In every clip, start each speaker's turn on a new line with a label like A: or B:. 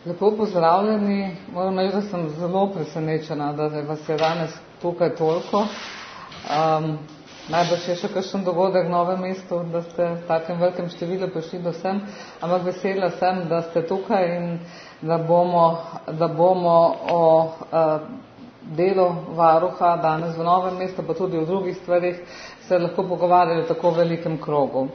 A: Lepo pozdravljeni. Moram reči, da sem zelo presenečena, da vas je danes tukaj toliko. Najbrž je še kakšen dogodek v Novem mestu, da ste v takem velikem številu prišli do sem, ampak vesela sem, da ste tukaj in da bomo o delu varuha danes v Novem mestu, pa tudi o drugih stvarih, se lahko pogovarjali v tako velikem krogu.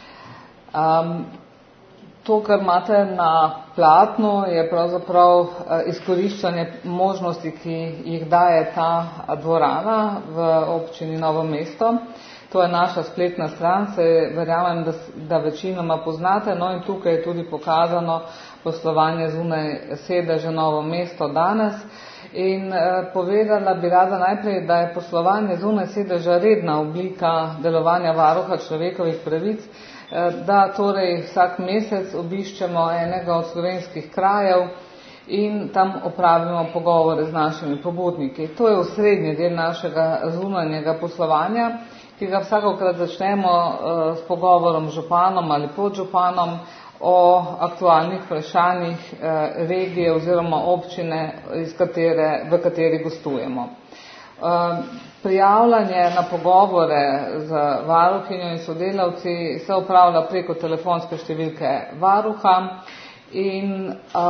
A: To, kar imate na platnu, je pravzaprav izkoriščanje možnosti, ki jih daje ta dvorana v občini Novo mesto. To je naša spletna stran, se verjamem, da večinoma poznate, no in tukaj je tudi pokazano poslovanje zunaj sedeža Novo mesto danes. In povedala bi rada najprej, da je poslovanje zunaj sedeža redna oblika delovanja varuha človekovih pravic, da torej vsak mesec obiščemo enega od slovenskih krajev in tam opravimo pogovore z našimi pobudniki. To je osrednji del našega zunanjega poslovanja, ki ga vsakokrat začnemo s pogovorom z županom ali podžupanom o aktualnih vprašanjih regije oziroma občine, v kateri gostujemo. Prijavljanje na pogovore z varuhinjo in sodelavci se opravlja preko telefonske številke varuha in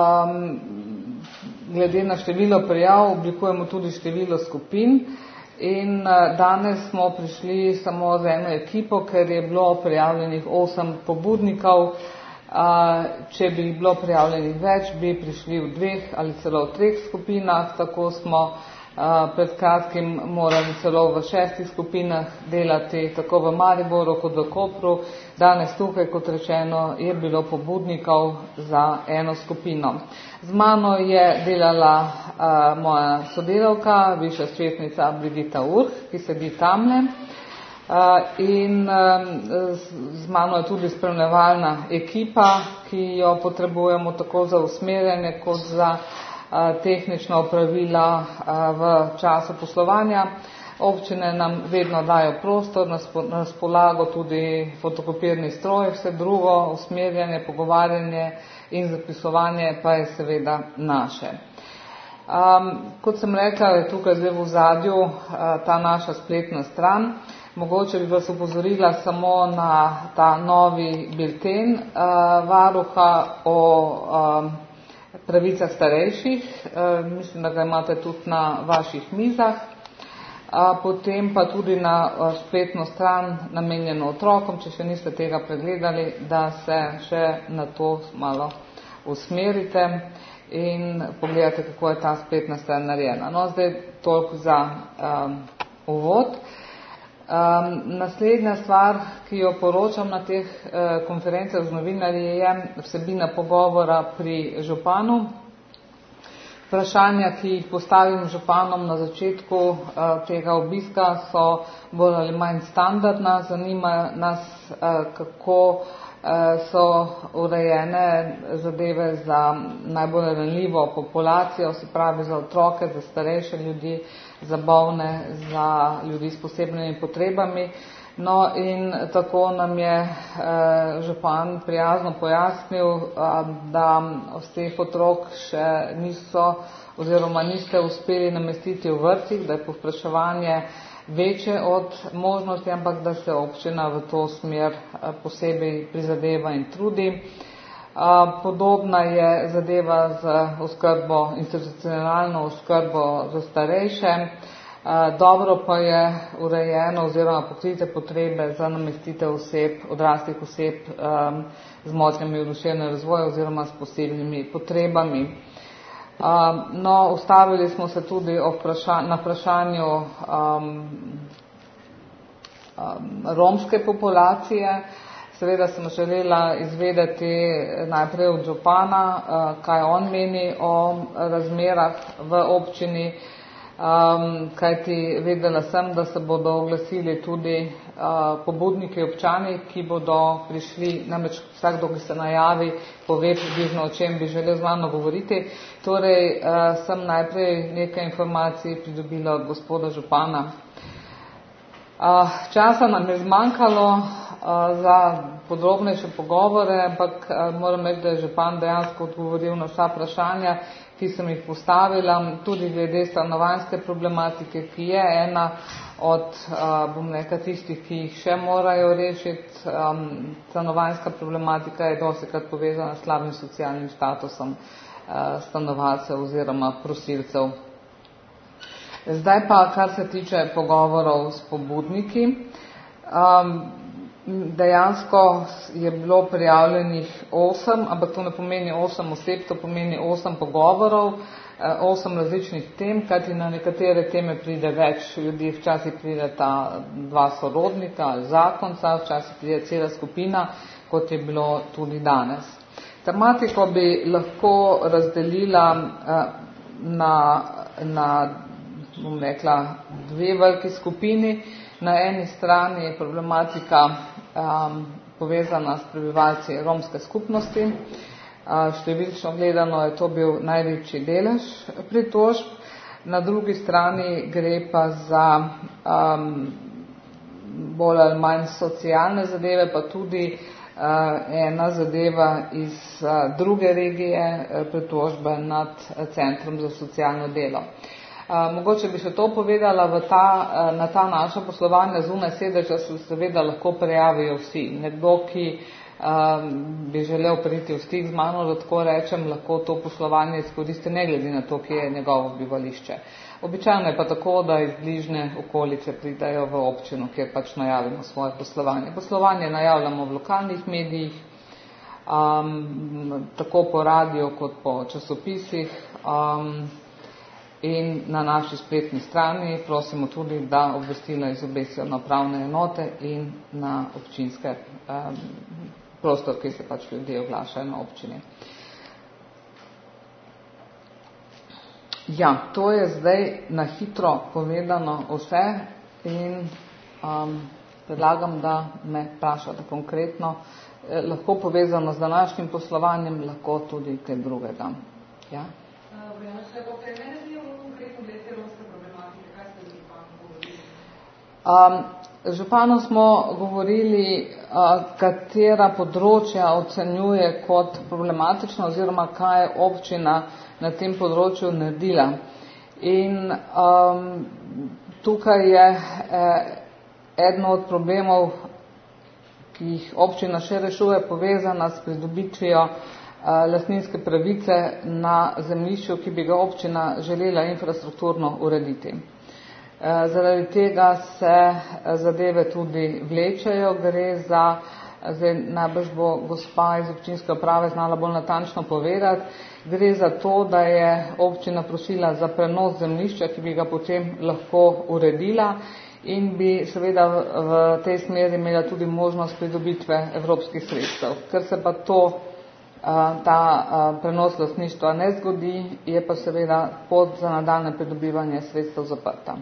A: glede na število prijav oblikujemo tudi število skupin in danes smo prišli samo z eno ekipo, ker je bilo prijavljenih 8 pobudnikov. Če bi bilo prijavljenih več, bi prišli v 2 ali celo v 3 skupinah, tako smo pred kratkim morali celo v 6 skupinah delati, tako v Mariboru kot v Kopru. Danes tukaj, kot rečeno, je bilo pobudnikov za eno skupino. Z mano je delala moja sodelavka, višja svetnica Brigita Urh, ki sedi tamle. In z mano je tudi spremljevalna ekipa, ki jo potrebujemo tako za usmerjanje kot za tehnična opravila v času poslovanja. Občine nam vedno dajo prostor, na razpolago tudi fotokopirni stroj, vse drugo, usmerjanje, pogovarjanje in zapisovanje pa je seveda naše. Kot sem rekla, je tukaj zdaj v ozadju ta naša spletna stran. Mogoče bi vas opozorila samo na ta novi bilten varuha o pravicah starejših, mislim, da ga imate tudi na vaših mizah, potem pa tudi na spletno stran namenjeno otrokom, če še niste tega pregledali, da se še na to malo usmerite in pogledate, kako je ta spletna stran narejena. No, zdaj toliko za uvod. Naslednja stvar, ki jo poročam na teh konferencah z novinarji, je vsebina pogovora pri županu. Vprašanja, ki jih postavim županom na začetku tega obiska, so bolj ali manj standardna. Zanima nas, kako so urejene zadeve za najbolj ranljivo populacijo, se pravi za otroke, za starejše ljudi, za bolne, za ljudi s posebnimi potrebami. No in tako nam je župan prijazno pojasnil, da vseh otrok še niso oziroma niste uspeli namestiti v vrtcih, da je povpraševanje večje od možnosti, ampak da se občina v to smer posebej prizadeva in trudi. Podobna je zadeva z oskrbo, institucionalno oskrbo za starejše. Dobro pa je urejeno oziroma pokrite potrebe za namestitev oseb, odraslih oseb z motnjami v duševnem razvoju oziroma s posebnimi potrebami. No, ustavili smo se tudi na vprašanju romske populacije. Seveda sem želela izvedeti najprej od župana, kaj on meni o razmerah v občini, kajti vedela sem, da se bodo oglasili tudi pobudniki občani, ki bodo prišli, namreč vsakdo, ki se najavi, pove približno, o čem bi želel z mano govoriti. Torej sem najprej nekaj informacij pridobila od gospoda župana. Časa nam je zmanjkalo, za podrobnejše pogovore, ampak moram reči, da je župan dejansko odgovoril na vsa vprašanja, ki sem jih postavila, tudi glede stanovanjske problematike, ki je ena od, bom rekla, tistih, ki jih še morajo rešiti. Stanovanjska problematika je dostikrat povezana s slabim socialnim statusom stanovalcev oziroma prosilcev. Zdaj pa, kar se tiče pogovorov s pobudniki, dejansko je bilo prijavljenih 8, ampak to ne pomeni 8 oseb, to pomeni 8 pogovorov, 8 različnih tem, kajti na nekatere teme pride več ljudi, včasih pride ta 2 sorodnika ali zakonca, včasih pride cela skupina, kot je bilo tudi danes. Tematiko bi lahko razdelila na bom rekla, 2 veliki skupini. Na eni strani je problematika povezana s prebivalci romske skupnosti. Številčno gledano je to bil največji delež pritožb. Na drugi strani gre pa za bolj ali manj socialne zadeve, pa tudi ena zadeva iz druge regije, pritožbe nad Centrom za socialno delo. Mogoče bi še to povedala, na ta naša poslovanja zunaj sedeža se seveda lahko prijavijo vsi. Nekdo, ki bi želel priti v stik z mano, da tako rečem, lahko to poslovanje izkoristi ne glede na to, kje je njegovo bivališče. Običajno je pa tako, da iz bližnje okolice pridajo v občino, kjer pač najavimo svoje poslovanje. Poslovanje najavljamo v lokalnih medijih, tako po radiju kot po časopisih, in na naši spletni strani prosimo tudi, da obvestila izobesijo na upravne enote in na občinske prostor, ki se pač ljudje oglašajo na občini. Ja, to je zdaj na hitro povedano vse in predlagam, da me vprašate konkretno, lahko povezano z današnjim poslovanjem, lahko tudi kaj drugega. Ja? Županu smo govorili, katera področja ocenjuje kot problematična oziroma kaj je občina na tem področju naredila. In tukaj je eden od problemov, ki jih občina še rešuje, povezana s pridobitvijo lastninske pravice na zemljišču, ki bi ga občina želela infrastrukturno urediti. Zaradi tega se zadeve tudi vlečejo, gre za, zdaj najbrž bo gospa iz občinske uprave znala bolj natančno povedati, gre za to, da je občina prosila za prenos zemljišča, ki bi ga potem lahko uredila in bi seveda v tej smeri imela tudi možnost pridobitve evropskih sredstev. Ker se pa ta prenos lastništva ne zgodi, je pa seveda pot za nadaljnje pridobivanje sredstev zaprta.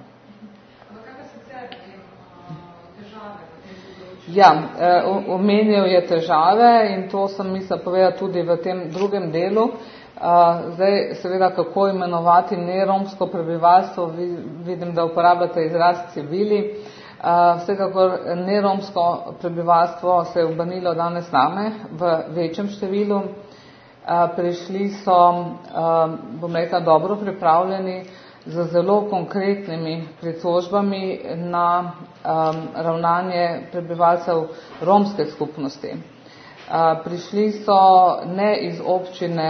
A: Ja, omenil je težave in to sem mislila povedati tudi v tem drugem delu. Zdaj, seveda, kako imenovati neromsko prebivalstvo, vidim, da uporabljate izraz civili. Vsekakor neromsko prebivalstvo se je obrnilo danes name v večjem številu. Prišli so, bom rekla, dobro pripravljeni z zelo konkretnimi pritožbami na ravnanje prebivalcev romske skupnosti. Prišli so ne iz občine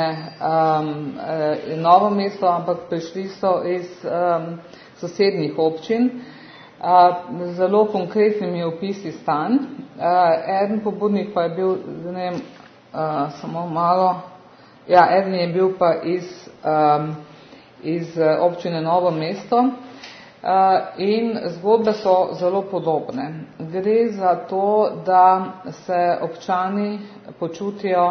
A: Novo mesto, ampak prišli so iz sosednjih občin z zelo konkretnimi opisi stanj. Eden pobudnik pa je bil, ne vem, samo malo, ja, eden je bil pa iz občine Novo mesto in zgodbe so zelo podobne. Gre za to, da se občani počutijo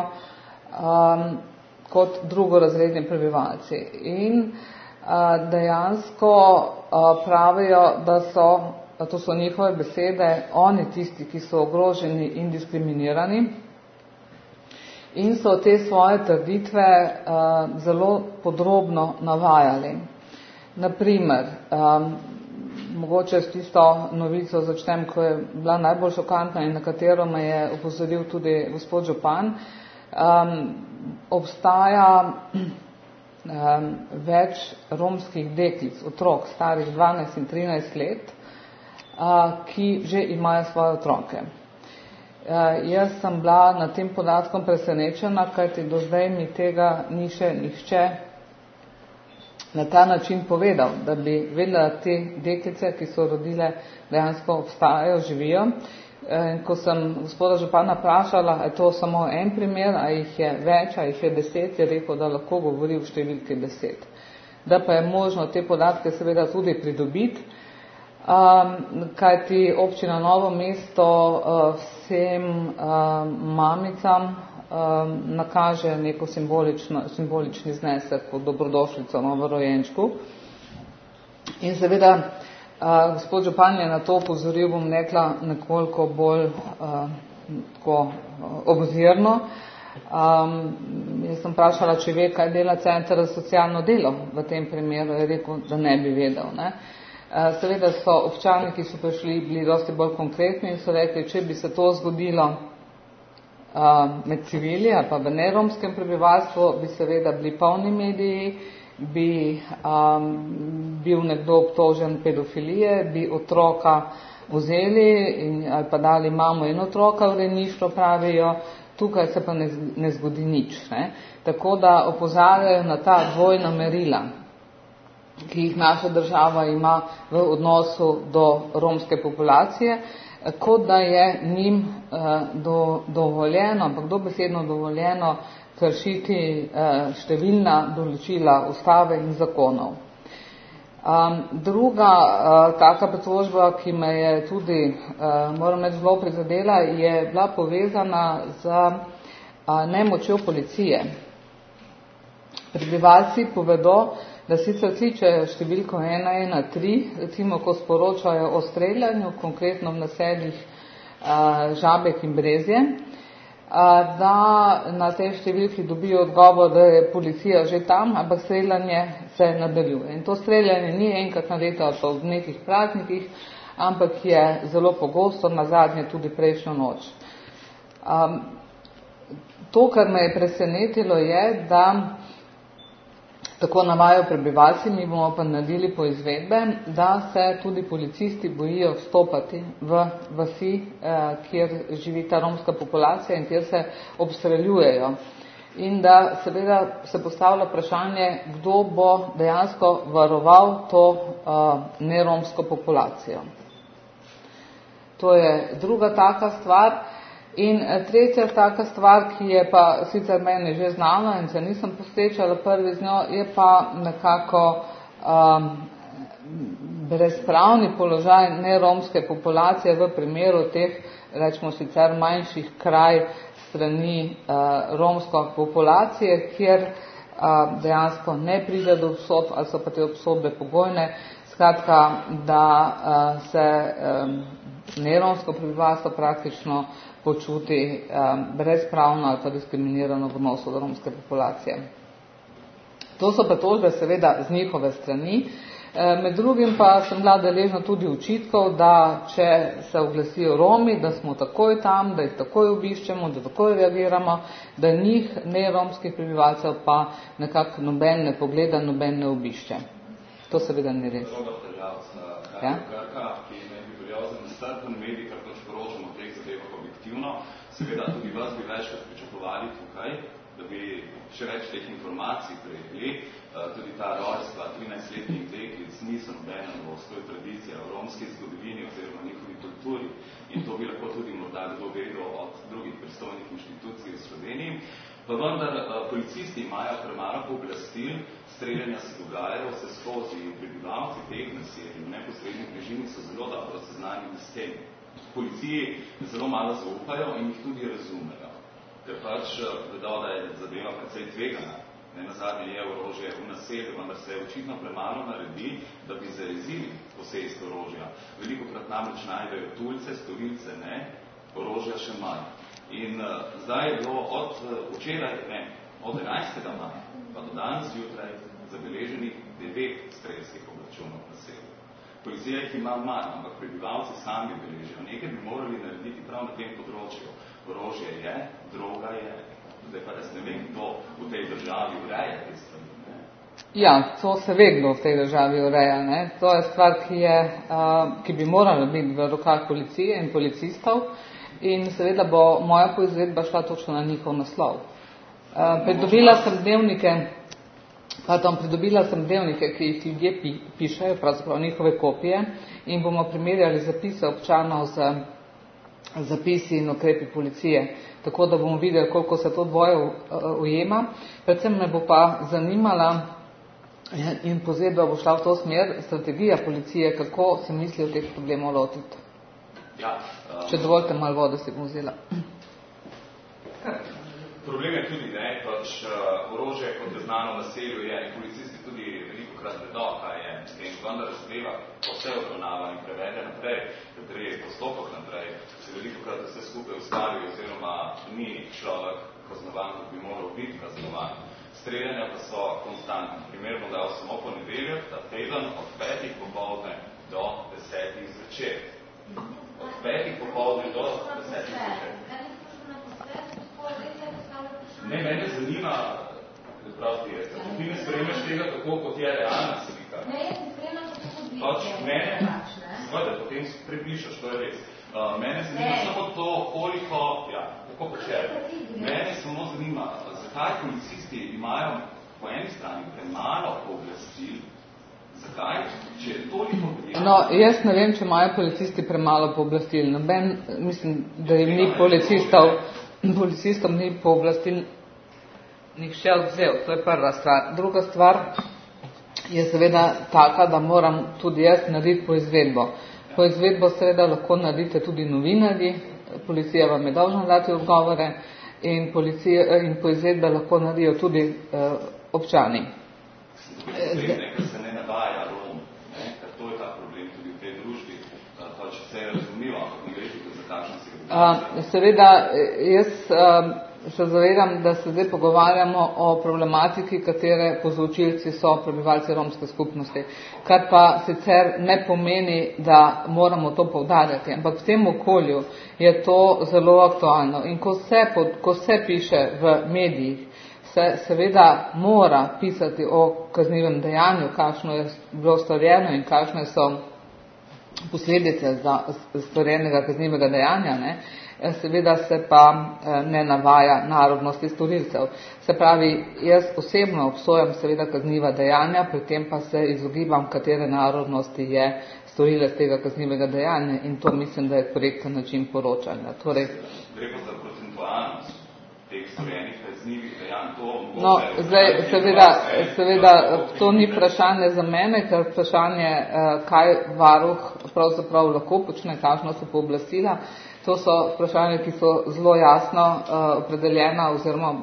A: kot drugorazredni prebivalci in dejansko pravijo, da so, to so njihove besede, oni tisti, ki so ogroženi in diskriminirani, in so te svoje trditve zelo podrobno navajali. Naprimer, Mogoče s tisto novico začnem, ko je bila najbolj šokantna in na katero me je opozoril tudi gospod župan. Obstaja več romskih deklic, otrok starih 12 in 13 let, ki že imajo svoje otroke. Jaz sem bila na tem podatkom presenečena, kajti do zdaj mi tega ni še nihče na ta način povedal, da bi vedela, da te deklice, ki so rodile, dejansko obstajajo, živijo. Ko sem gospoda župana vprašala, je to samo en primer, a jih je več, a jih je 10, je rekel, da lahko govori v številki 10. Da pa je možno te podatke seveda tudi pridobiti, kajti občina Novo mesto vsem mamicam nakaže neko simbolični znesek kot dobrodošlico novorojenčku. In seveda gospod župan je na to opozoril, bom rekla, nekoliko bolj obzirno. Jaz sem vprašala, če ve, kaj dela Center za socialno delo v tem primeru, je rekel, da ne bi vedel. Seveda so občani, ki so prišli, bili dosti bolj konkretni in so rekli, če bi se to zgodilo med civili ali pa v neromskem prebivalstvu, bi seveda bili polni mediji, bi bil nekdo obtožen pedofilije, bi otroka vzeli ali pa dali mamo in otroka v rejništvo, pravijo, tukaj se pa ne zgodi nič. Tako da opozarjajo na ta dvojna merila, ki jih naša država ima v odnosu do romske populacije, kot da je njim dovoljeno, ampak dobesedno dovoljeno kršiti številna določila ustave in zakonov. Druga taka pritožba, ki me je tudi, moram reči, zelo prizadela, je bila povezana z nemočjo policije. Prebivalci povedo, da sicer kličejo številko 113, recimo, ko sporočajo o streljanju, konkretno v naseljih Žabek in Brezje, da na tej številki dobijo odgovor, da je policija že tam, ampak streljanje se nadaljuje. In to streljanje ni enkrat na leto ali pa v nekih praznikih, ampak je zelo pogosto, nazadnje tudi prejšnjo noč. To, kar me je presenetilo, je, da tako navajajo prebivalci, mi bomo pa naredili poizvedbe, da se tudi policisti bojijo vstopati v vasi, kjer živi ta romska populacija in kjer se obstreljujejo. In da seveda se postavlja vprašanje, kdo bo dejansko varoval to neromsko populacijo. To je druga taka stvar. In tretja taka stvar, ki je pa sicer meni že znana in se nisem posrečala prvi z njo, je pa nekako brezpravni položaj neromske populacije v primeru teh, rečemo sicer manjših kraj strani romske populacije, kjer dejansko ne pride do obsodb ali so pa te obsodbe pogojne. Skratka, da se neromsko prebivalstvo praktično počuti brezpravno ali pa diskriminirano v odnosu do romske populacije. To so pritožbe seveda z njihove strani. Med drugim pa sem bila deležna tudi očitkov, da če se oglasijo Romi, da smo takoj tam, da jih takoj obiščemo, da takoj reagiramo, da njih neromskih prebivalcev pa nekako noben ne pogleda, noben ne obišče. To seveda ni res. Ja?
B: Seveda tudi vas bi večkrat pričakovali tukaj, da bi še več teh informacij prejeli. Tudi ta rojstva 13-letnih deklic niso nobena novost, to je tradicija v romski zgodovini oziroma njihovi kulturi. In to bi lahko tudi morda kdo vedel od drugih pristojnih inštitucij v Sloveniji. Pa vendar policisti imajo premalo pooblastil, streljanja se dogajajo vse skozi in prebivalci teh naselij v neposrednih režimih so zelo dobro seznanjeni s tem. Policiji zelo malo zaupajo in jih tudi razumejo, ker pač vedo, da je zadeva precej tvegana. Nenazadnje je orožje v naselju, vendar se je očitno premalo naredi, da bi zajezili posest orožja. Velikokrat namreč najdejo tulce, storilce ne, orožja še manj. In zdaj je bilo od včeraj, od 11. maja pa do danes zjutraj zabeleženih 9 strelskih obračunov v naselju. policija jih ima manj, ampak prebivalci sami beležijo. Nekaj bi morali narediti prav na tem področju. Orožje je, droga je. Zdaj pa res ne vem, kdo v tej državi ureja te stvari. Ne?
A: Ja, to se ve, kdo v tej državi ureja. Ne? To je stvar, ki bi morala biti v rokah policije in policistov in seveda bo moja poizvedba šla točno na njihov naslov. Pridobila sem dnevnike, ki jih ljudje pišejo, pravzaprav njihove kopije in bomo primerjali zapise občanov z zapisi in ukrepi policije, tako da bomo videli, koliko se to dvoje ujema. Predvsem me bo pa zanimala in poizvedba bo šla v to smer strategija policije, kako se misli o teh problemov lotiti.
B: Ja,
A: Če dovolite malo vode, si bom vzela.
B: Problem je tudi, ne, pač orožje, kot je znano na naselju, je, in policisti tudi velikokrat vedo, kaj je, in vendar zadeva vse obravnava in prevede naprej, ker je postopek naprej, se velikokrat vse skupaj ustavi, oziroma ni človek kaznovan, kot bi moral biti kaznovan. Streljanja pa so konstantni. Primer bom dal samo ponedeljek, ta teden od 5. popoldne do 10. zvečer. Od 5. popoldne do 10. zvečer. Ne, mene zanima, prav ti je, ti ne spremljaš tega tako, kot je realna slika.
C: Ne, jaz ne spremljam, kako so biti.
B: Pač mene, seveda, potem prepišeš, to je res. Mene zanima samo to, koliko, ja, tako počer. Mene samo zanima, zakaj policisti imajo po eni strani premalo pooblastil, zakaj, če je toliko prijavljeno.
A: No, jaz ne vem, če imajo policisti premalo pooblastil. Noben, mislim, da jim ni policistom ni pooblastil nihče odvzel. To je prva stvar. Druga stvar je seveda taka, da moram tudi jaz narediti poizvedbo. Poizvedbo seveda lahko naredite tudi novinarji, policija vam je dolžna dati odgovore in poizvedbe lahko naredijo tudi občani.
B: Ker se ne navaja Rom, ker to je ta problem tudi v tej družbi, pa če se je razumljivo, ampak ne gre tudi za takšno segregacijo.
A: Seveda, jaz se zavedam, da se zdaj pogovarjamo o problematiki, katere povzročilci so prebivalci romske skupnosti, kar pa sicer ne pomeni, da moramo to poudarjati, ampak v tem okolju je to zelo aktualno in ko se piše v medijih, se seveda mora pisati o kaznivem dejanju, kakšno je bilo storjeno in kakšne so posledice za storjenega kaznivega dejanja, ne? Seveda se pa ne navaja narodnosti storilcev. Se pravi, jaz osebno obsojam seveda kazniva dejanja, pri tem pa se izogibam, katere narodnosti je storilec tega kaznivega dejanja in to mislim, da je korekten način poročanja. Torej,
B: Preko za procentualnost teh storjenih kaznivih dejanj, to
A: no, zdaj, seveda, to ni vprašanje za mene, ker vprašanje, kaj varuh pravzaprav lahko počne, kakšno so pooblastila. To so vprašanja, ki so zelo jasno opredeljena oziroma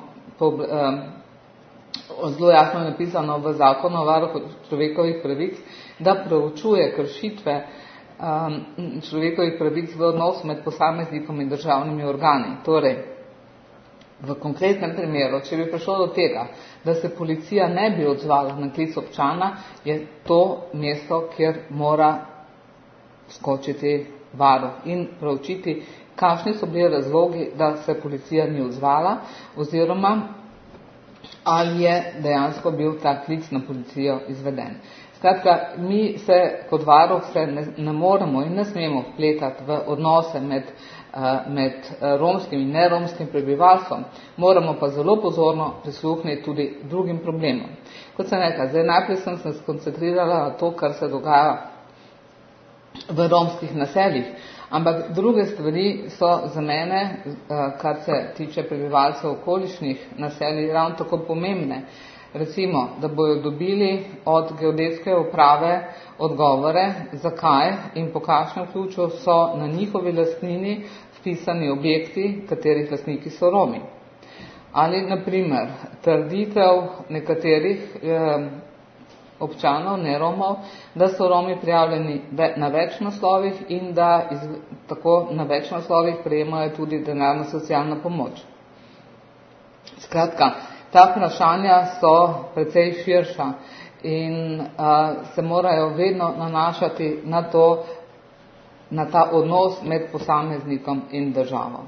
A: zelo jasno napisano v zakonu o varuhu človekovih pravic, da preučuje kršitve človekovih pravic v odnosu med posameznikom in državnimi organi. Torej, v konkretnem primeru, če bi prišlo do tega, da se policija ne bi odzvala na klic občana, je to mesto, kjer mora skočiti varuh in preučiti, kakšni so bili razlogi, da se policija ni odzvala, oziroma ali je dejansko bil ta klic na policijo izveden. Skratka, mi se kot varuh se ne moremo in ne smemo vpletati v odnose med romskim in neromskim prebivalstvom, moramo pa zelo pozorno prisluhniti tudi drugim problemom. Kot sem rekla, zdaj najprej sem se skoncentrirala na to, kar se dogaja v romskih naseljih, ampak druge stvari so za mene, kar se tiče prebivalcev okolišnih naselij, ravno tako pomembne. Recimo, da bojo dobili od geodetske uprave odgovore, zakaj in po kakšnem ključu so na njihovi lastnini vpisani objekti, katerih lastniki so Romi. Ali, na primer, trditev nekaterih občanov, ne Romov, da so Romi prijavljeni na več naslovih in da tako na več naslovih prejemajo tudi denarna socialna pomoč. Skratka, ta vprašanja so precej širša in se morajo vedno nanašati na ta odnos med posameznikom in državo.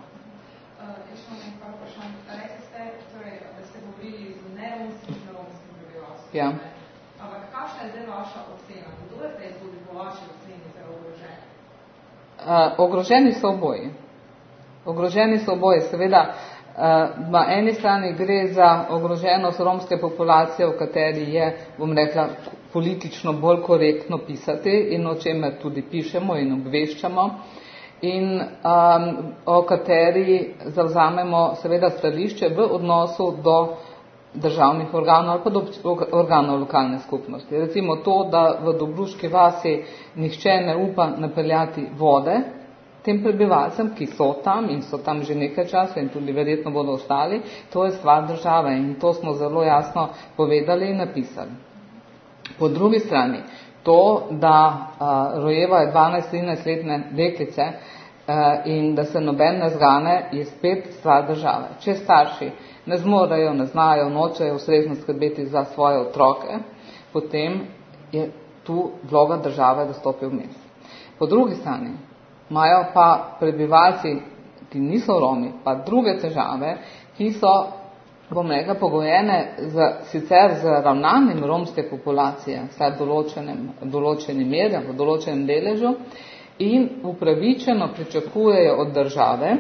A: Ja.
C: Ampak kakšna je zdaj vaša ocena? Kdo je zdaj tudi po vaši oceni za ogroženi?
A: Ogroženi so oboji. Ogroženi so oboji. Seveda, na eni strani gre za ogroženost romske populacije, v kateri je, bom rekla, politično bolj korektno pisati in o čemer tudi pišemo in obveščamo in o kateri zavzamemo seveda stališče v odnosu do državnih organov ali pa do organov lokalne skupnosti. Recimo to, da v Dobruški vasi nihče ne upa napeljati vode tem prebivalcem, ki so tam in so tam že nekaj časa in tudi verjetno bodo ostali, to je stvar države in to smo zelo jasno povedali in napisali. Po drugi strani, to, da rojevajo 12-13-letne deklice in da se noben ne zgane, je spet stvar države. Če starši ne zmorejo, ne znajo, nočejo ustrezno skrbeti za svoje otroke, potem je tu vloga države, da stopi vmes. Po drugi strani imajo pa prebivalci, ki niso Romi, pa druge težave, ki so, bom rekla, pogojene sicer z ravnanjem romske populacije, vsaj določenim merjem, v določenem deležu, in upravičeno pričakujejo od države,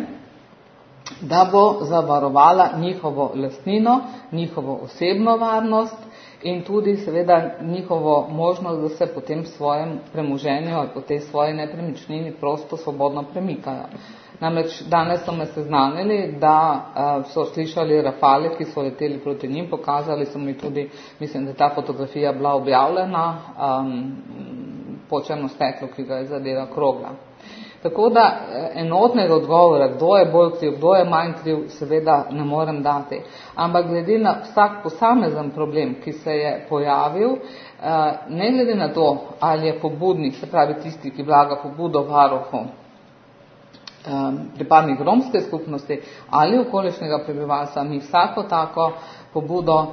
A: da bo zavarovala njihovo lastnino, njihovo osebno varnost in tudi seveda njihovo možnost, da se po tem svojem premoženju ali po tej svoji nepremičnini prosto svobodno premikajo. Namreč danes so me seznanili, da so slišali rafale, ki so leteli proti njim, pokazali so mi tudi, mislim, da ta fotografija bila objavljena po črno steklu, ki ga je zadela krogla. Tako da enotnega odgovora, kdo je bolj kriv, kdo je manj kriv, seveda ne morem dati. Ampak glede na vsak posamezen problem, ki se je pojavil, ne glede na to, ali je pobudnik, se pravi tisti, ki vlaga pobudo varuhu, pripadnik romske skupnosti ali okolišnega prebivalstva, mi vsako tako pobudo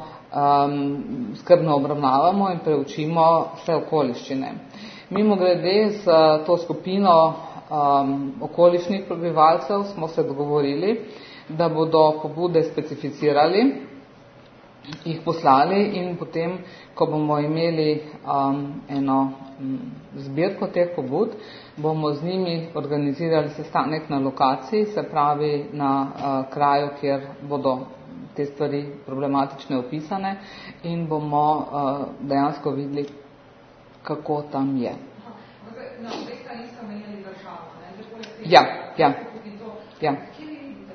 A: skrbno obravnavamo in preučimo vse okoliščine. Mimogrede s to skupino okolišnih prebivalcev smo se dogovorili, da bodo pobude specificirali, jih poslali in potem, ko bomo imeli eno zbirko teh pobud, bomo z njimi organizirali sestanek na lokaciji, se pravi na kraju, kjer bodo te stvari problematične opisane in bomo dejansko videli, kako tam je.
C: Na obeh strani ste omenjali državo, ne?
A: Ja.
C: Kje vi vidite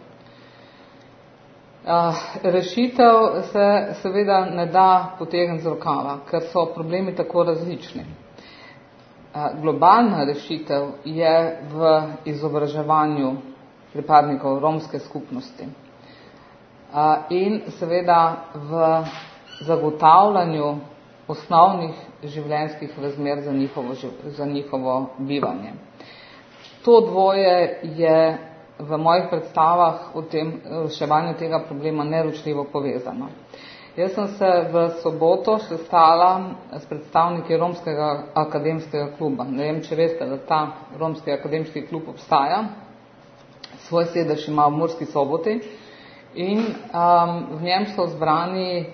C: rešitev?
A: Rešitev se seveda ne da potegniti z rokava, ker so problemi tako različni. Globalna rešitev je v izobraževanju pripadnikov romske skupnosti in seveda v zagotavljanju osnovnih življenjskih razmer za njihovo bivanje. To dvoje je v mojih predstavah o tem reševanju tega problema neločljivo povezano. Jaz sem se v soboto sestala s predstavniki Romskega akademskega kluba. Ne vem, če veste, da ta Romski akademski klub obstaja, svoj sedež ima v Murski Soboti in v njem so zbrani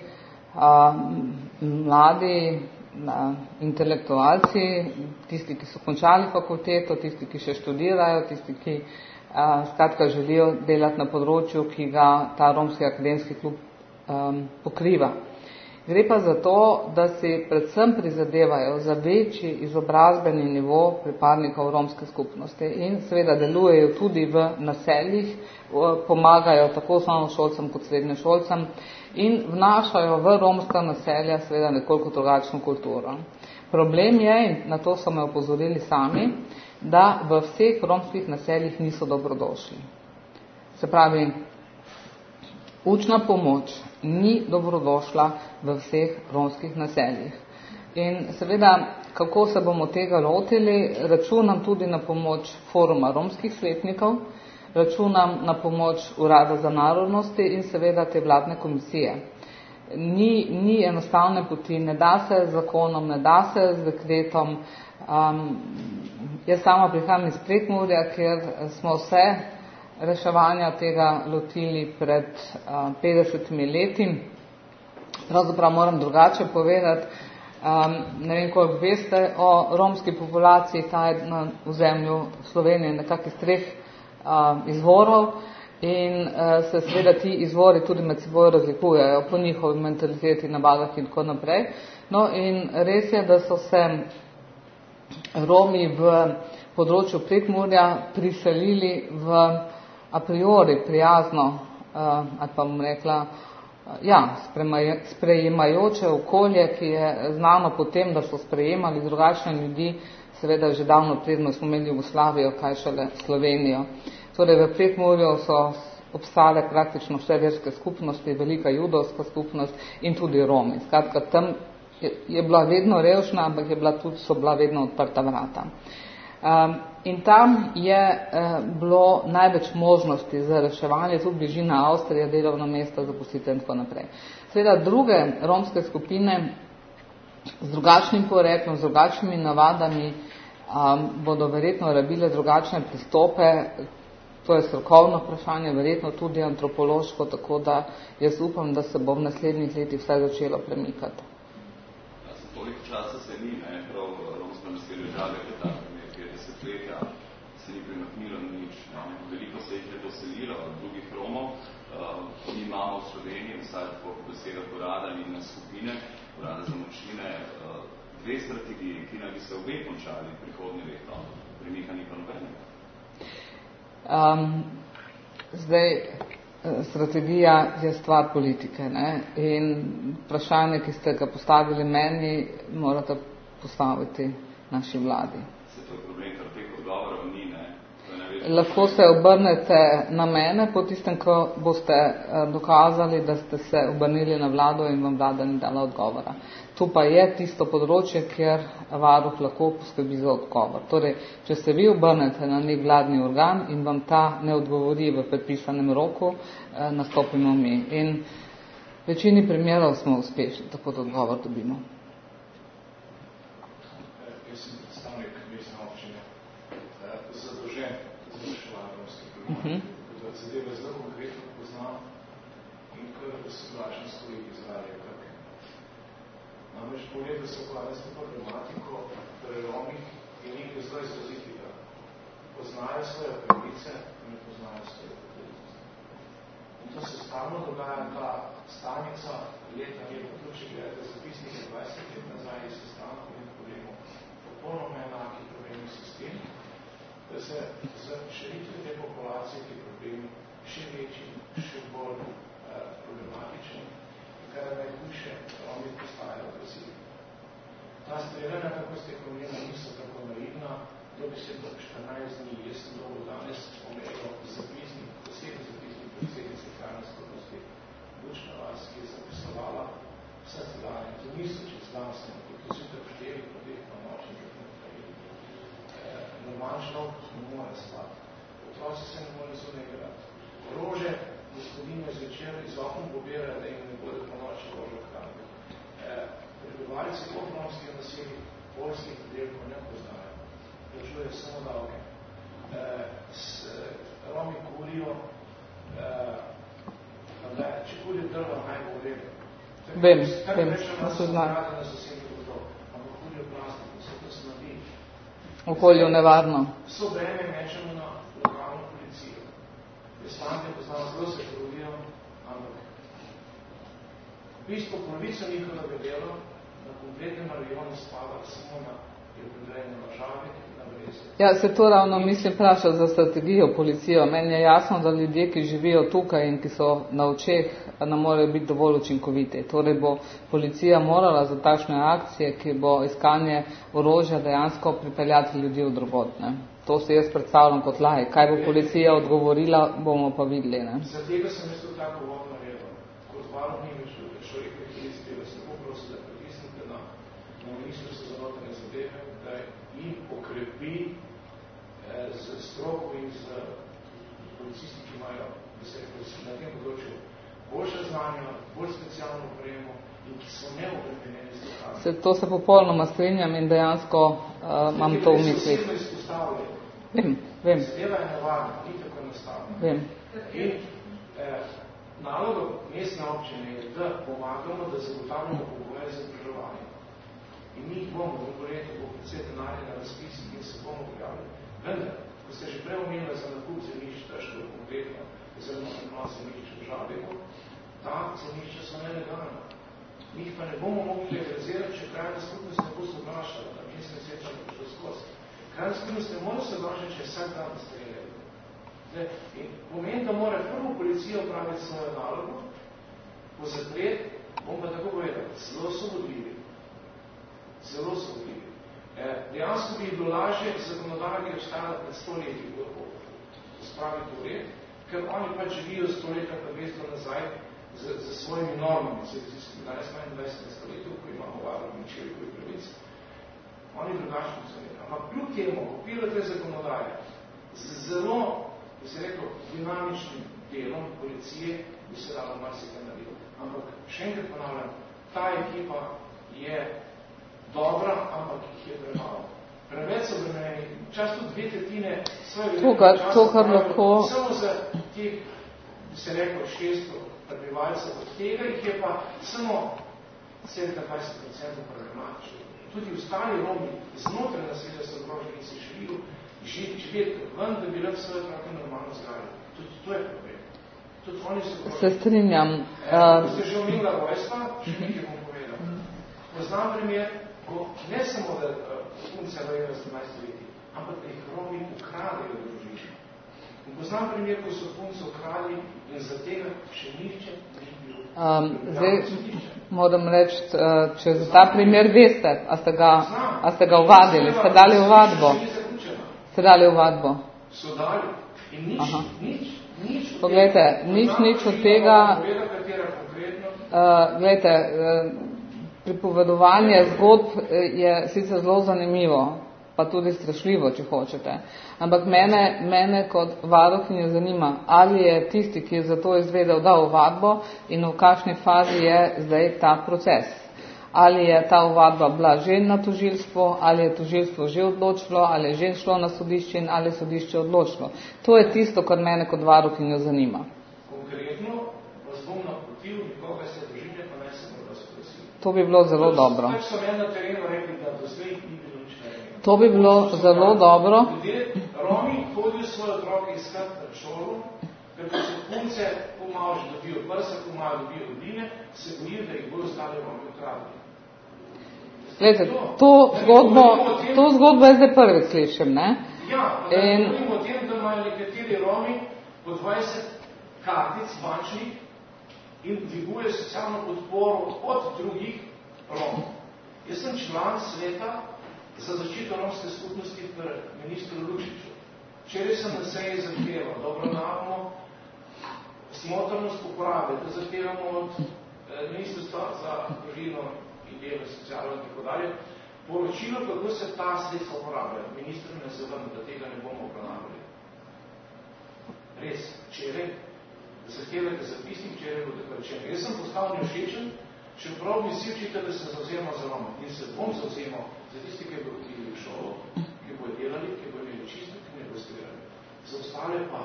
A: mladi intelektualci, tisti, ki so končali fakulteto, tisti, ki še študirajo, tisti, ki skratka želijo delati na področju, ki ga ta Romski akademski klub pokriva. Gre pa za to, da si predvsem prizadevajo za večji izobrazbeni nivo pripadnikov romske skupnosti in seveda delujejo tudi v naseljih, pomagajo tako osnovnošolcem kot srednješolcem in vnašajo v romska naselja seveda nekoliko drugačno kulturo. Problem je, in na to so me opozorili sami, da v vseh romskih naseljih niso dobrodošli. Se pravi, učna pomoč ni dobrodošla v vseh romskih naseljih. In seveda, kako se bomo tega lotili, računam tudi na pomoč foruma romskih svetnikov, računam na pomoč Urada za narodnosti in seveda te vladne komisije. ni enostavne poti, ne da se z zakonom, ne da se z dekretom. Jaz sama prihajam iz Prekmurja, kjer smo vse reševanja tega lotili pred 50 leti. Pravzaprav moram drugače povedati, ne vem, koliko veste o romski populaciji, ta je na ozemlju Slovenije nekako iz 3 izvorov in se seveda ti izvori tudi med seboj razlikujejo po njihovi mentaliteti, navadah in tako naprej. No in res je, da so se Romi v področju Prekmurja priselili v a priori prijazno, ali pa bom rekla, sprejemajoče okolje, ki je znano potem, da so sprejemali drugačne ljudi, seveda že davno predno smo imeli Jugoslavijo, kaj šele Slovenijo. Torej v Prekmurju so obstale praktično vse verske skupnosti, velika judovska skupnost in tudi Romi. Skratka, tam je bila vedno revšna, ampak so bila vedno odprta vrata. In tam je bilo največ možnosti za reševanje, tudi bližina Avstrija, delovna mesta, zaposlitev in tako naprej. Seveda druge romske skupine z drugačnim poreklom, z drugačnimi navadami bodo verjetno rabile drugačne pristope, to je strokovno vprašanje, verjetno tudi antropološko, tako da jaz upam, da se bo v naslednjih letih vsaj začelo premikati.
B: Toliko časa se ni, prav romsko naselje Žale, da desetletja se ni premaknilo nič. Veliko se jih je doselilo od drugih Romov. Mi imamo v Sloveniji, vsaj po besedah urada in skupine, urada za manjšine, 2 strategiji, ki naj bi se obe končali prihodnje leto. Premikani pa nobenega.
A: Zdaj, strategija je stvar politike, ne? In vprašanje, ki ste ga postavili meni, morate postaviti naši vladi.
B: To je problem, ker teh odgovorov ni, ne?
A: Lahko se obrnete na mene, po tistem, ko boste dokazali, da ste se obrnili na vlado in vam vlada ni dala odgovora. To pa je tisto področje, kjer varuh lahko poskrbi za odgovor. Torej, če se vi obrnete na nek vladni organ in vam ta ne odgovori v predpisanem roku, nastopimo mi. In v večini primerov smo uspešni, tako da odgovor dobimo.
D: Da zadeve zelo konkretno poznam in kar soglašen stoji v Izraelju. Namreč poved, da se ukvarja s to problematiko pri Romih in nekaj zelo izrazitega. Poznajo svoje pravice in ne poznajo svoje pravice. In to se stalno dogaja, ta stanica leta je, tudi če gledate zapisnike 20 let nazaj, se stalno problemov, popolnoma enaki problemni sistem, da se z širitve te populacije ti problemi še večji, še bolj problematični, in kar je najhujše, Romi postajajo agresivni. Ta streljanja, kako ste omenili, niso tako naivna, dobi se do 14 dni, jaz sem dobil danes omenil zapisnik, posebni zapisnik predsednice Krajne skupnosti Bučna vas, ki je zapisovala vse cigane. To niso čez znanstveno, kot so te pošteli, potem pa nočni, normalno človek ne more spati. Otroci se ne more zunaj igrati. Orože gospodine zvečer iz okna pobirajo, da jim ne bodo po noči rožo hranili. Prebivalci romskih naselij poljskih predelkov ne poznajo. Plačujejo samo davke. Romi kurijo, če kurijo drva, naj bo vreme.
A: Vem,
D: so znam. Ampak kurijo plastiko, vse to smrdi.
A: Okolju nevarno.
D: Vso breme mečemo na lokalno policijo. Islandije poznamo, zelo se trudijo, ampak v bistvu polovico njihovega dela na kompletnem rajonu spada samo na prepredenje na žavi, na breze.
A: Ja, se to ravno mislim vprašati za strategijo policijo. Meni je jasno, da ljudje, ki živijo tukaj in ki so na očeh, ne morejo biti dovolj učinkoviti. Torej bo policija morala za takšne akcije, ki bo iskanje orožja dejansko pripeljati ljudi v drugod. To se jaz predstavljam kot laik. Kaj bo policija odgovorila, bomo pa videli. Ne?
D: Za tega sem jaz to tako vodno redel. Kot varuh ni več človekove policije, da se poprosil, da pritisnite na ministrstvo za notranje zadeve, da jim okrepi z stroko in z policisti, ki imajo na tem področju boljše znanja, bolj specialno opremo,
A: To se popolnoma strinjam in dejansko imam to v mislih. Vem.
D: Zadeva je nevarna, ni tako enostavno.
A: Vem.
D: In naloga mestne občine je, da pomagamo, da zagotavljamo pogoje za izobraževanje. In mi jih bomo, v letu bo predvsej denarja na razpisih in se bomo prijavili. Vendar, ko ste že prej omenili za nakup zemljišča, što je konkretno, oziroma na zemljišče v Žabeku, ta zemljišča so nelegalna. Mi jih pa ne bomo mogli legalizirati, če krajna skupnost ne bo soglašala, da mi se seča prišlo skozi. Krajna skupnost ne more soglašati, če vsak dan streljajo. In pomeni, da mora prvo policija upraviti svojo nalogo, po zaplet, bom pa tako povedal, zelo so vodljivi. Zelo so vodljivi. Dejansko bi bilo lažje zakonodaja, ki je obstajala pred 100 leti, spraviti v red, ker oni pač živijo 100 leta pa 200 nazaj za svojimi normami, civilizacijskimi 21. stoletju, ko imamo varovanje in človekovih pravic. Oni drugačno funkcionirajo. Ampak kljub temu, okviru te zakonodaje, z zelo, bi se rekel, dinamičnim delom policije bi se dalo marsikaj narediti. Ampak še enkrat ponavljam, ta ekipa je dobra, ampak jih je premalo. Preveč so bremenjeni. Čas tudi 2/3 svojega časa lahko samo za teh, bi se rekel, 600 prebivalcev. Od tega jih je pa samo 27% problematični. Tudi ostali Romi znotraj naselja so ogroženi in se želijo živeti ven, da bi rad svoje otroke normalno zgradili. Tudi to je problem. Tudi oni so ogroženi.
A: Se strinjam.
D: Ko ste že omenila vojstva, še nekaj bom povedal. Poznam primer, ko ne samo, da punce vajajo v 17 leti, ampak da jih Romi ukradejo v družini. In poznam primer, ko so punce ukradli in za tega še nihče ni bil.
A: Zdaj, moram reči, če za ta primer veste, a ste ga uvadili, ste dali uvadbo? Ste dali uvadbo?
D: So dali. In nič
A: poglejte, nič od tega, glejte, pripovedovanje zgodb je sicer zelo zanimivo, pa tudi strašljivo, če hočete. Ampak mene kot varuhinjo zanima, ali je tisti, ki je za to izvedel, dal ovadbo in v kakšni fazi je zdaj ta proces. Ali je ta ovadba bila že na tožilstvo, ali je tožilstvo že odločilo, ali je že šlo na sodišče in ali je sodišče odločilo. To je tisto, kar mene kot varuhinjo zanima.
D: Konkretno vas bom napotil, nikoga se družine, pa naj se bo razprosil.
A: To bi bilo zelo dobro.
D: Tako so meni na terenu rekli, da do zdaj ni bilo nič naredjeno.
A: To bi bilo zelo dobro.
D: Ljudje, Romi hodijo svoje otroke iskati na šolo, ker ko so punce pomalo že dobijo prsa, pomalo dobijo odline, se bojijo, da jih bojo ostali Romi ukradili.
A: Glede, to zgodbo je zdaj prvič slišim, ne?
D: Ja, govorimo o tem, da imajo nekateri Romi po 20 kartic bančnih in dviguje socialno podporo od drugih Romov. Jaz sem član sveta za zaščito romske skupnosti pri ministru Lukšiču. Včeraj sem na seji zahteval, da obravnavamo smotrnost uporabe, da zahtevamo od ministrstva za družino in delo, socialno in tako dalje, poročilo, kako se ta sredstva uporabljajo. Ministr me zavrnil, da tega ne bomo obravnavali. Res, včeraj zahtevate zapisnik, včeraj bo tako rečeno. Jaz sem postal nevšečen, čeprav mi vsi učite, da se zavzemal za Roma. In se bom zavzemal za tisti, ki bodo hodili v šolo, ki bodo delali, ki bodo imeli čisto, ki ne bodo stirali. Za ostale pa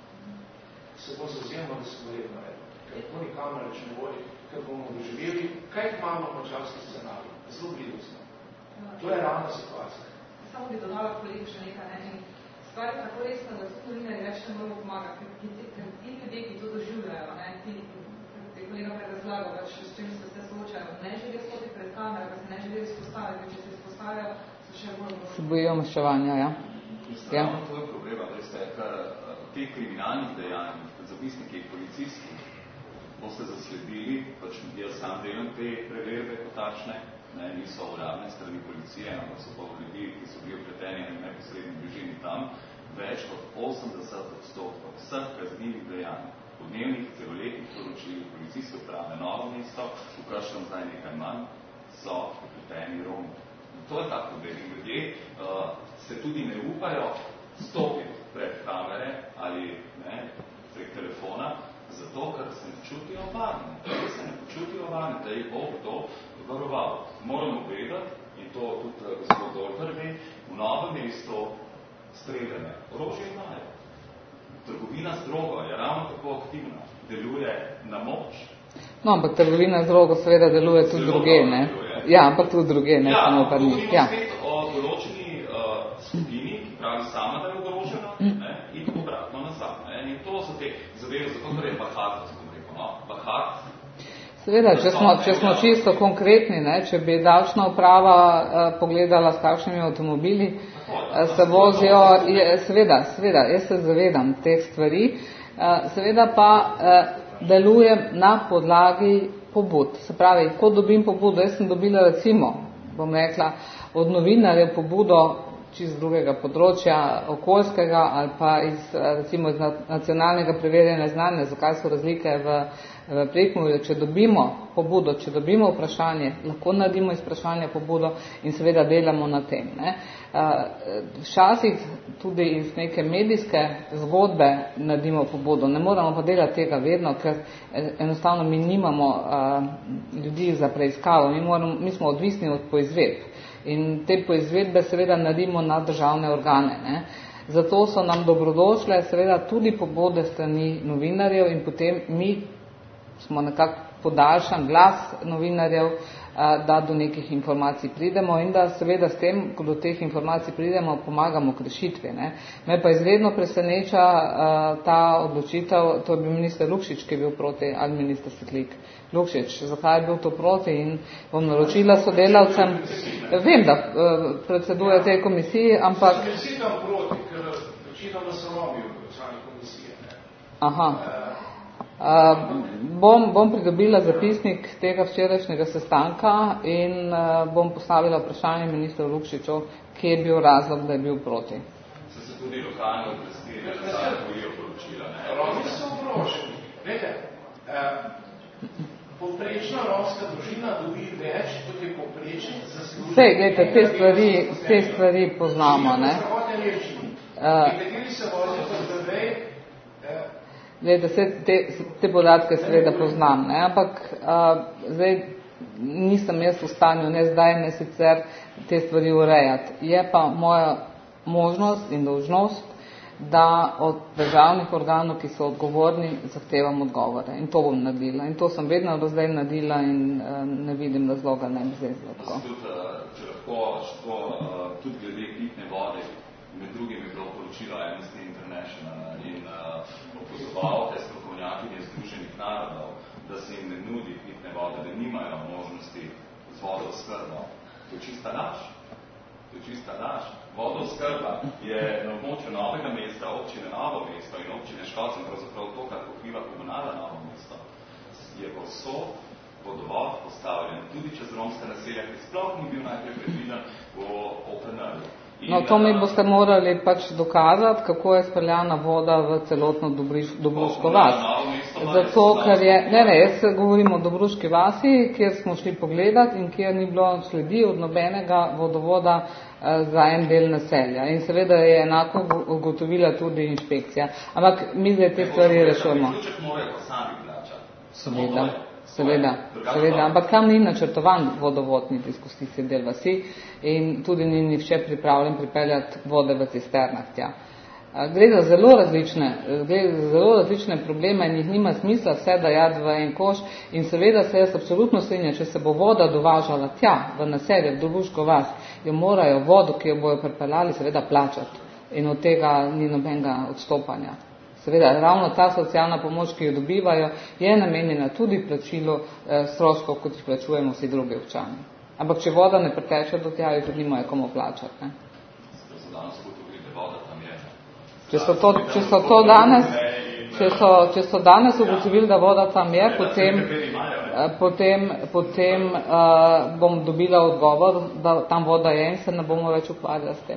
D: se bom zavzemal, da se bo redno redno. Ker to nikamor reč ne vodi, ker bomo doživeli kaj malo mačarski scenarij. Zelo blizu smo. To je realna situacija.
C: Samo bi dodala kolegu še nekaj. Stvar je tako resna, da tudi novinarji več ne moramo pomagati, ker ti ljudje, ki to doživljajo, ti kolega predrazlagal, s čim se soočajo, ne želijo stopiti pred kamero, da se ne želijo izpostaviti, če se izpostavljajo, so še bolj
A: se bojijo maščevanja, ja.
B: Ravno to je problema, da ste, kar teh kriminalnih dejanj, zapisniki policisti, boste zasledili, pač jaz sam delam te preverbe kot takšne, niso uradne strani policije, ampak so pa ljudi, ki so bili vpleteni v neposredni bližini tam, več kot 80% vseh kaznivih dejanj, podnevnih, celoletnih poročil, policijske uprave Novo mesto, vprašam zdaj nekaj manj, so vpleteni Romi. To je tak problem. Ljudje se tudi ne upajo stopiti pred kamere ali prek telefona, zato, ker se ne čutijo varne. Se ne počutijo varne, da jih bo to varoval. Moramo vedeti, in to tudi gospod Dolter ve, v Novem mestu streljene. Orožje imajo. Trgovina z drogo je ravno tako aktivna, deluje na moč.
A: No, ampak trgovina z drogo seveda deluje tudi druge, ne? Ja, ampak tudi druge, ne samo pa njih. Ja,
B: spet o določeni skupini, ki pravi sama, da je ogrožena, in obratno nazad. In to so te zadeve, zato ker je bahat, tako rekel, no? Bahat.
A: Seveda, če smo čisto konkretni, ne, če bi davčna uprava pogledala, s kakšnimi avtomobili se vozijo, seveda, jaz se zavedam teh stvari, seveda pa delujem na podlagi pobud. Se pravi, ko dobim pobudo, jaz sem dobila recimo, bom rekla, od novinarjev pobudo čisto drugega področja, okoljskega ali pa recimo iz nacionalnega preverjanja znanja, zakaj so razlike v Prekmurju. Če dobimo pobudo, če dobimo vprašanje, lahko naredimo iz vprašanja pobudo in seveda delamo na tem. Včasih tudi iz neke medijske zgodbe naredimo pobudo, ne moramo pa delati tega vedno, ker enostavno mi nimamo ljudi za preiskavo, mi smo odvisni od poizvedb. In te poizvedbe seveda naredimo na državne organe. Ne. Zato so nam dobrodošle seveda tudi pobude strani novinarjev in potem mi smo nekako podaljšan glas novinarjev, da do nekih informacij pridemo in da seveda s tem, ko do teh informacij pridemo, pomagamo k rešitvi. Ne. Me pa izredno preseneča ta odločitev, to je bil minister Lukšič, ki je bil proti, ali minister Svetlik. Lukšič, zakaj je bil to proti in bom naročila sodelavcem. Vem, da predseduje tej komisiji, ampak...
D: Vsi tam proti, ker večinoma so robijo sami komisije.
A: Aha. Bom pridobila zapisnik tega včerajšnjega sestanka in bom postavila vprašanje ministru Lukšiču, kje je bil razlog, da je bil proti.
B: Se tudi lokalne oblasti bojijo poročila, ne?
D: Romi so ogroženi. Vete, povprečna romska družina dobi več, kot je povprečen zaslužen.
A: Sej, gledajte, te stvari poznamo, ne?
D: Nekateri se vozijo kot bebej.
A: Gledajte, te podatke seveda poznam, ne? Ampak zdaj nisem jaz v stanju, ne zdaj, ne sicer te stvari urejati. Je pa moja možnost in dolžnost, da od državnih organov, ki so odgovorni, zahtevam odgovore. In to bom naredila. In to sem vedno do zdaj naredila in ne vidim razloga, ne bi zdaj zelo.
B: Če lahko tudi glede pitne vode, med drugim je bilo poročilo Amnesty International in opozovalke strokovnjakinje Združenih narodov, da se jim ne nudi pitne vode, da nimajo možnosti z vodooskrbo. To je čista laž. Vodooskrba je na območju Novega mesta, občine Novo mesto in občine Škocen, pravzaprav to, kar pokriva komunala Novo mesto, je povsod vodovod postavljen, tudi čez romska naselja, ki sploh ni bil najprej predviden v OPN-ju.
A: No, to mi boste morali pač dokazati, kako je speljana voda v celotno Dobruško vas. Zato, ker je, jaz govorim o Dobruški vasi, kjer smo šli pogledati in kjer ni bilo sledi od nobenega vodovoda za en del naselja. In seveda je enako ugotovila tudi inšpekcija. Ampak mi zdaj te stvari rešujemo. Seveda, ampak tam ni načrtovan vodovodni diskusijski del vasi in tudi ni nihče pripravljen pripeljati vode v cisternah tja. Gre za zelo različne probleme in jih nima smisla vse dajati v en koš in seveda se jaz absolutno strinjam, če se bo voda dovažala tja v naselje, v Dobruško vas, jo morajo vodo, ki jo bojo pripeljali, seveda plačati in od tega ni nobenega odstopanja. Seveda, ravno ta socialna pomoč, ki jo dobivajo, je namenjena tudi plačilu stroškov, kot jih plačujemo vsi drugi občani. Ampak če voda ne priteče do tja, jo tudi nimajo komu plačati. Ne? Če so danes ugotovili, da voda tam je, potem bom dobila odgovor, da tam voda je in se ne bomo več ukvarjali s tem.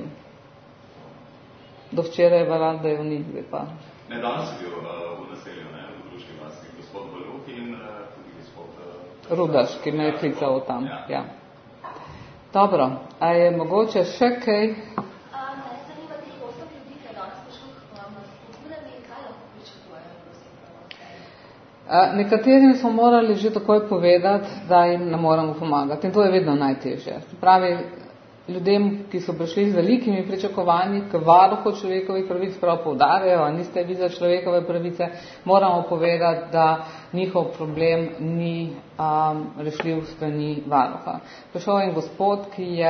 A: Do včeraj je veljalo, da jo ni, pa.
B: Ne, danes je bil v naselju, v Dobruški vasi, gospod Baluk in tudi gospod
A: Rudaš, ki me je klical tam. Ja. Dobro, a je mogoče še kaj?
E: Ne, zanima teh 8 ljudi, ki danes prišlo k vam s pobudami, kaj lahko pričakujejo, prosim?
A: Nekaterim smo morali že takoj povedati, da jim ne moramo pomagati in to je vedno najtežje. Pravi, ljudem, ki so prišli z velikimi pričakovanji, k varuhu človekovih pravic prav poudarjajo, a niste vi za človekove pravice, moramo povedati, da njihov problem ni rešljiv strani varuha. Prišel je gospod, ki je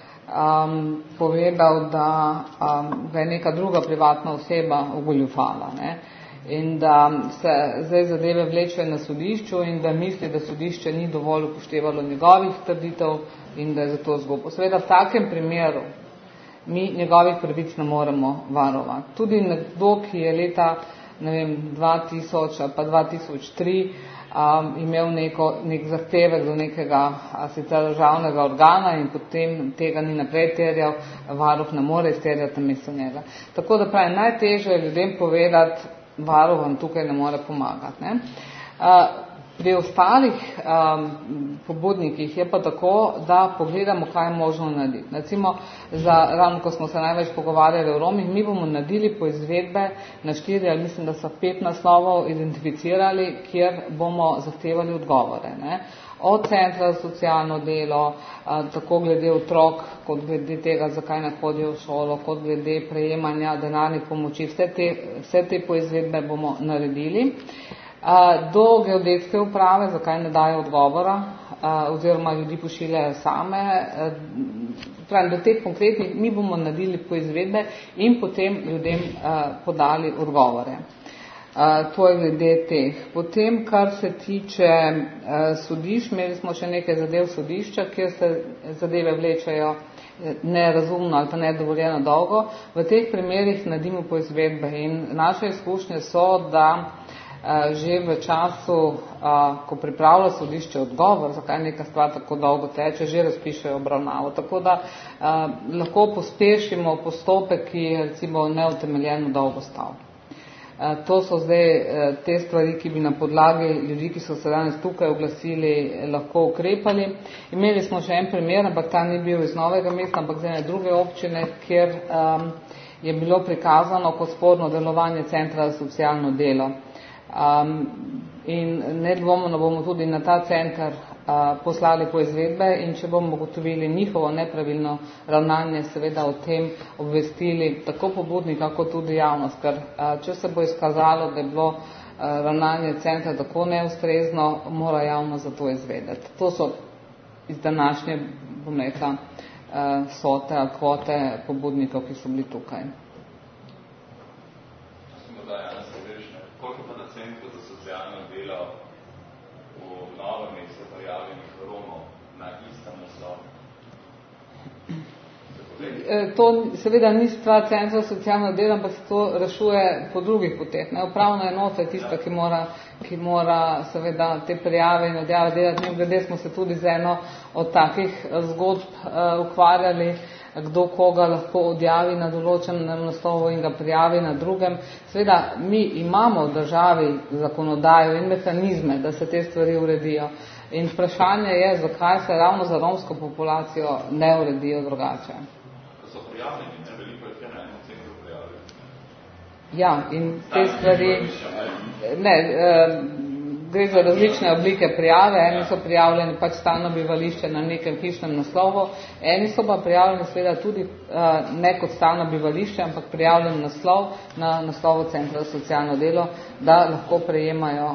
A: povedal, da ga je neka druga privatna oseba ogoljufala, ne? In da se zdaj zadeve vlečejo na sodišču in da misli, da sodišče ni dovolj upoštevalo njegovih trditev in da je zato zgubo. Seveda v takem primeru mi njegovih pravic ne moremo varovati. Tudi nekdo, ki je leta 2000 ali pa 2003 imel nek zahtevek do nekega sicer državnega organa in potem tega ni naprej terjal, varuh ne more izterjati namesto njega. Tako da pravi, najtežje je ljudem povedati, varuh vam tukaj ne more pomagati. Ne? Pri ostalih pobudnikih je pa tako, da pogledamo, kaj je možno narediti. Recimo, ravno ko smo se največ pogovarjali o Romih, mi bomo naredili poizvedbe na 4 ali mislim, da so 5 naslovov identificirali, kjer bomo zahtevali odgovore. Ne? Od centra za socialno delo, tako glede otrok, kot glede tega, zakaj ne hodijo v šolo, kot glede prejemanja denarnih pomoči, vse te poizvedbe bomo naredili. Do geodetske uprave, zakaj ne dajo odgovora, oziroma ljudi pošiljajo same, do teh konkretnih mi bomo naredili poizvedbe in potem ljudem podali odgovore. To je glede teh. Potem, kar se tiče sodišč, imeli smo še nekaj zadev sodišča, kjer se zadeve vlečajo nerazumno ali pa nedovoljeno dolgo. V teh primerih naredimo poizvedbe in naše izkušnje so, da že v času, ko pripravlja sodišče odgovor, zakaj neka stvar tako dolgo teče, že razpišejo obravnavo. Tako da lahko pospešimo postopek, ki je recimo neutemeljeno dolgo stal. To so zdaj te stvari, ki bi na podlagi ljudi, ki so se danes tukaj oglasili, lahko ukrepali. Imeli smo še en primer, ampak ta ni bil iz Novega mesta, ampak z ene druge občine, kjer je bilo prikazano kot sporno delovanje centra za socialno delo. In nedvomno bomo tudi na ta center poslali poizvedbe in če bomo ugotovili njihovo nepravilno ravnanje, seveda o tem obvestili tako pobudnika kot tudi javnost, ker če se bo izkazalo, da je bilo ravnanje centra tako neustrezno, mora javnost za to izvedeti. To so iz današnje, bom rekla, sote ali kvote pobudnikov, ki so bili tukaj.
B: Koliko pa na centru za socialno delo v Novem mestu prijavljenih Romov na istem naslovu?
A: To seveda ni stvar centra za socialno delo, ampak se to rešuje po drugih poteh. Upravna enota je tista, ki mora seveda te prijave in odjave delati. Mi glede smo se tudi z eno od takih zgodb ukvarjali, kdo koga lahko odjavi na določenem naslovu in ga prijavi na drugem. Seveda, mi imamo v državi zakonodajo in mehanizme, da se te stvari uredijo. In vprašanje je, zakaj se ravno za romsko populacijo ne uredijo drugače.
B: So prijavljeni, ne? Veliko je na enem centru prijavljeni.
A: Ja, in te stvari... Gre za različne oblike prijave, eni so prijavljeni pač stalno bivališče na nekem hišnem naslovu, eni so pa prijavljeni seveda tudi ne kot stalno bivališče, ampak prijavljen naslov na naslovu centra za socialno delo, da lahko prejemajo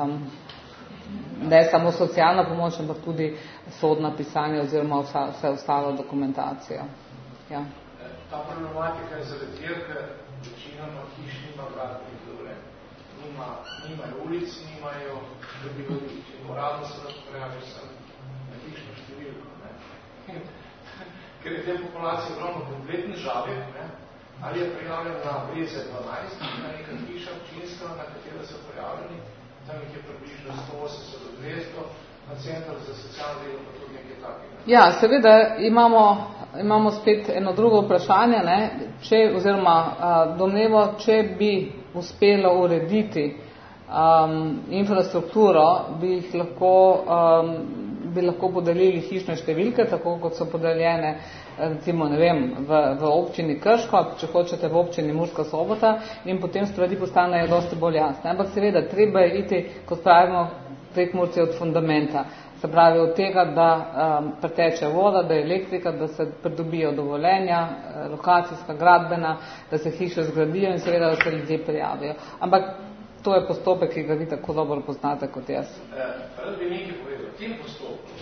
A: ne samo socialno pomoč, ampak tudi sodna pisanja oziroma vse ostalo dokumentacijo. Ja.
D: Ta problematika je zaradi tega, ker večinoma hiš nima gradbenih dovoljenj. Nimajo ulic, nimajo prebivališč. Uradno se da popravijo sem na hišno številko. Ker je te populacije ogromno kompletni žabek, ali je prijavljen na Breze 12, na neka hiša občinska, na katera so prijavljeni, tam jih je približno 180 do 200, na centar za socialno delo pa tudi nekaj takega.
A: Ja, seveda imamo spet eno drugo vprašanje, oziroma domnevo, če bi uspelo urediti infrastrukturo, bi jih lahko bi lahko podelili hišne številke, tako kot so podeljene recimo, ne vem, v občini Krško, če hočete v občini Murska Sobota, in potem stvari postanejo dosti bolj jasne. Ampak seveda, treba je iti, kot pravimo, Prekmurci od fundamenta. Se pravi od tega, da preteče voda, da je elektrika, da se pridobijo dovoljenja, lokacijska, gradbena, da se hiše zgradijo in seveda, da se ljudje prijavijo. Ampak to je postopek, ki ga vi tako dobro poznate kot jaz.
D: Rad bi nekaj povedal. V tem postopku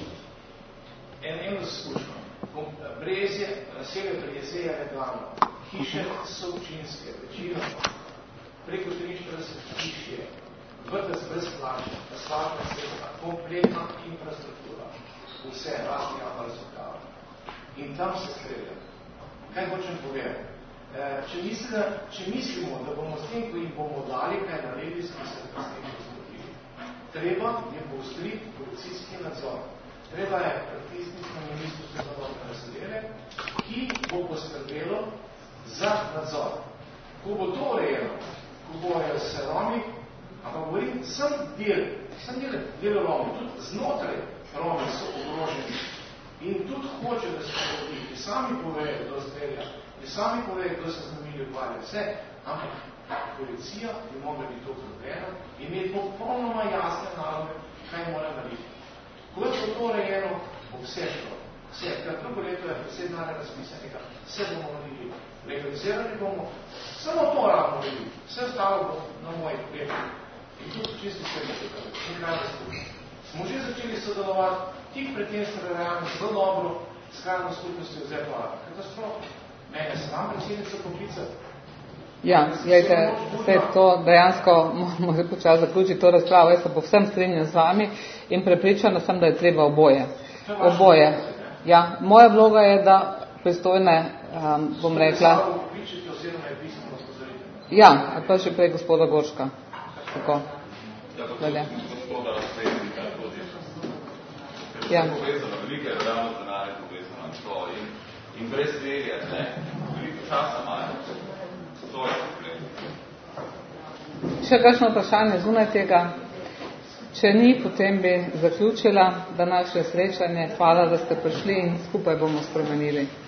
D: eno zaskušnjo. Brezje, naselje Brezje je legalno. Hiše so občinske, večino, preko 43 hiš je. Vrtec brezplačen, asfaltna cesta, kompletna infrastruktura, vse, razni razokava. In tam se strelja. Kaj hočem povedati? Če mislimo, da bomo s tem, ko jim bomo dali, kaj naredili, smo se s tem zgodili. Treba je poostriti policijski nadzor. Treba je pritisniti na ministrstvo za notranje zadeve, ki bo poskrbelo za nadzor. Ko bo to urejeno, ko bojo se Romi, ampak govorim, sem del Romi, tudi znotraj Romi so ogroženi in tudi hoče, da se provodi, ki sami povejo, kdo strelja, ki sami povejo, kdo se z njimi ukvarja, vse, ampak policija bi mogla biti to ukrepljena in imeti popolnoma jasne naloge, kaj mora narediti. Ko je to urejeno, bo vse šlo. Vse, ker drugo leto je posebna razmisljenega, vse bomo naredili. Legalizirali bomo, samo to rabimo narediti, vse ostalo bo na mojih prijetih. In tudi čisto vse smo že začeli sodelovati, tik pred tem smo realno zelo dobro s krajno skupnostjo vzeti katastrofe. Mene sam predsednica poklicati.
A: Ja, gledajte, vse to dejansko moramo že počasi zaključiti to razpravo. Jaz se povsem strinjam z vami in prepričana sem, da je treba oboje. Oboje. Ja, moja vloga je, da pristojne, bom rekla. Ja, a pa še prej gospoda Gorška. Tako. Glede. Ja.
B: Povezano, velike je ravno denarje povezano to in brez verja, ne, veliko časa imajo. To je problem.
A: Še kakšno vprašanje zunaj tega? Če ni, potem bi zaključila današnje srečanje. Hvala, da ste prišli in skupaj bomo spremenili.